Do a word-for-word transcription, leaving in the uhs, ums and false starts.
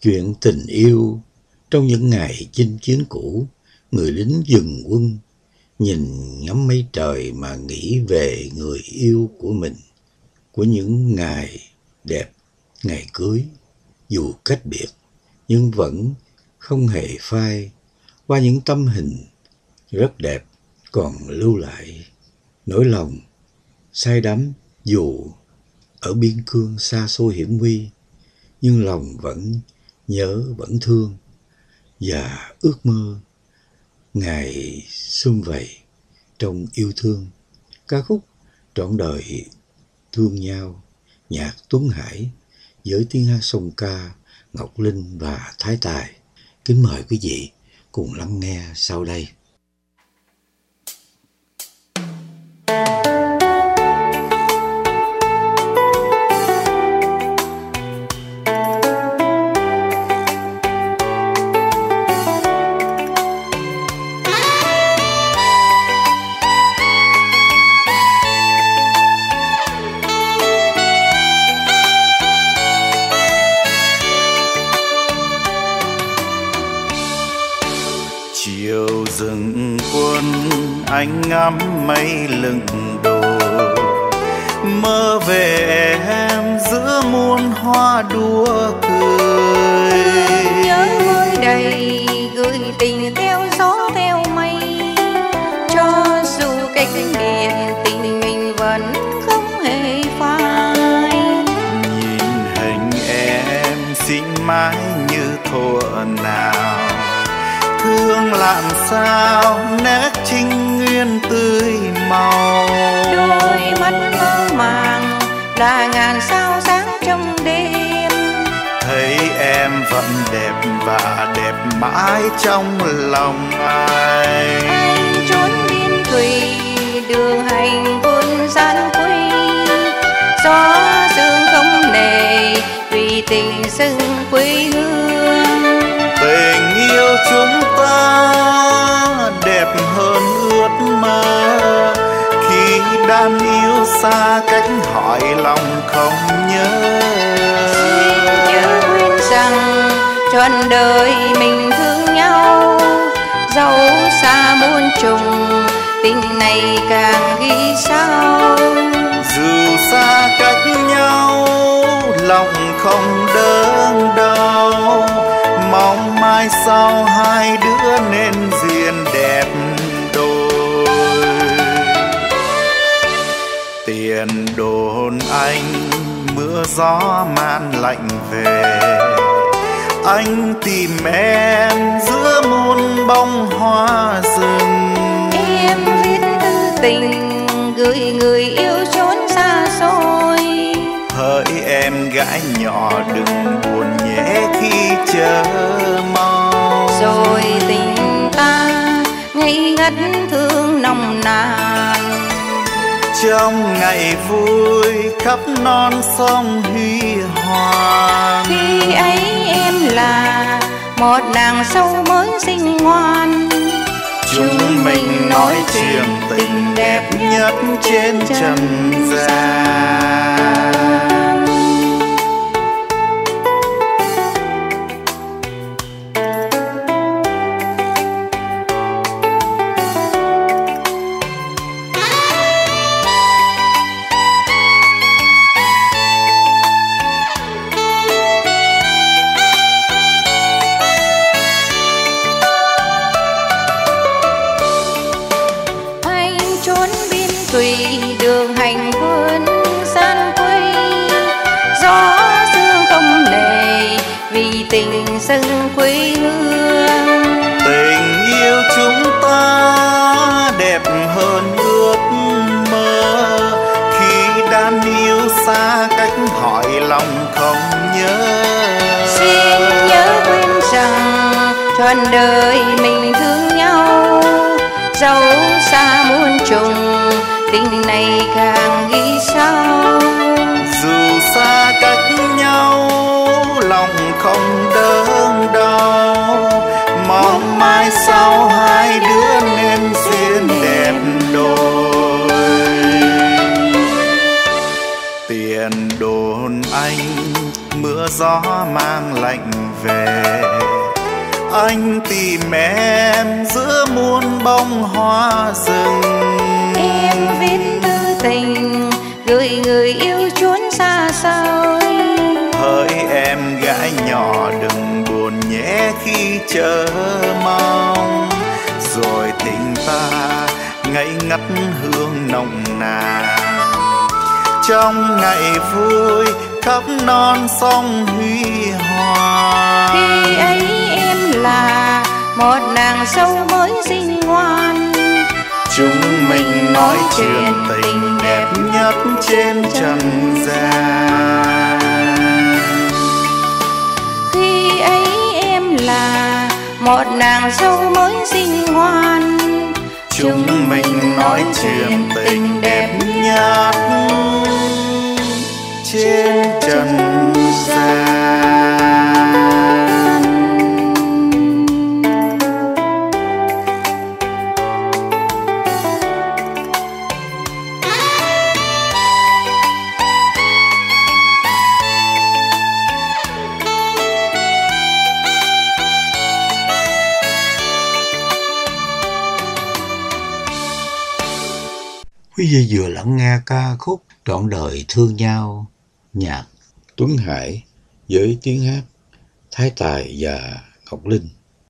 Chuyện tình yêu trong những ngày chinh chiến cũ, người lính dừng quân, nhìn ngắm mây trời mà nghĩ về người yêu của mình, của những ngày đẹp, ngày cưới, dù cách biệt, nhưng vẫn không hề phai, qua những tấm hình rất đẹp còn lưu lại nỗi lòng say đắm. Dù ở biên cương xa xôi hiểm nguy, nhưng lòng vẫn nhớ, vẫn thương và ước mơ ngày sum vầy trong yêu thương. Ca khúc Trọn đời thương nhau, nhạc Tuấn Hải với tiếng hát song ca Ngọc Linh và Thái Tài. Kính mời quý vị cùng lắng nghe sau đây. Chiều rừng quân anh ngắm mây lưng đồi, mơ về em giữa muôn hoa đua cười. Nhớ mới đầy gửi tình theo gió theo mây, cho dù cách biệt tình mình vẫn không hề phai. Nhìn hình em xinh mãi như thuở nào, thương lạn sao nét trinh nguyên tươi màu. Đôi mắt mơ màng là ngàn sao sáng trong đêm, thấy em vẫn đẹp và đẹp mãi trong lòng anh. anh trốn biên thùy đường hành quân gian quy, gió sương không nề vì tình sưng quê hương. Tình yêu chúng ta đẹp hơn ước mơ, khi đang yêu xa cách hỏi lòng không nhớ. Xin nhớ quên rằng trọn đời mình thương nhau, dẫu xa muôn trùng tình này càng ghi sao. Dù xa cách nhau lòng không đớn đau, mong mai sau hai đứa nên duyên đẹp đôi. Tiền đồn anh mưa gió man lạnh về, anh tìm em giữa muôn bông hoa rừng. Em viết thư tình gửi người yêu chốn xa xôi, hỡi em gái nhỏ đừng buồn nhé khi chờ mong. rồi tình ta ngây ngất thương nồng nàn, trong ngày vui khắp non sông huy hoàng. khi ấy em là một nàng sâu mới xinh ngoan, Chúng mình nói chuyện tình đẹp nhất trên trần gian. tùy đường hành quân gian quê, gió sương không nề vì tình sân quê hương. Tình yêu chúng ta đẹp hơn ước mơ, khi đang yêu xa cách hỏi lòng không nhớ. Xin nhớ quên rằng trọn đời mình thương nhau, dẫu xa muôn trùng tình này càng ghi sao. Dù xa cách nhau lòng không đớn đau, mong mai sau hai đứa nên duyên đẹp đôi. Tiền đồn anh mưa gió gió mang lạnh về. Anh tìm em giữa muôn bông hoa rừng. Em viết thư tình gửi người yêu chốn xa xôi. Hỡi em gái nhỏ đừng buồn nhé khi chờ mong. Rồi tình ta ngây ngất hương nồng nàn. Trong ngày vui khắp non sông huy hoàng. Khi ấy em là một nàng dâu mới xinh ngoan. Chúng mình nói chuyện tình đẹp nhất trên trần gian. Khi ấy em là một nàng dâu mới xinh ngoan. Chúng mình nói chuyện tình đẹp nhất trên trần gian. Quý vị vừa lắng nghe ca khúc Trọn đời thương nhau, nhạc Tuấn Hải với tiếng hát Thái Tài và Ngọc Linh.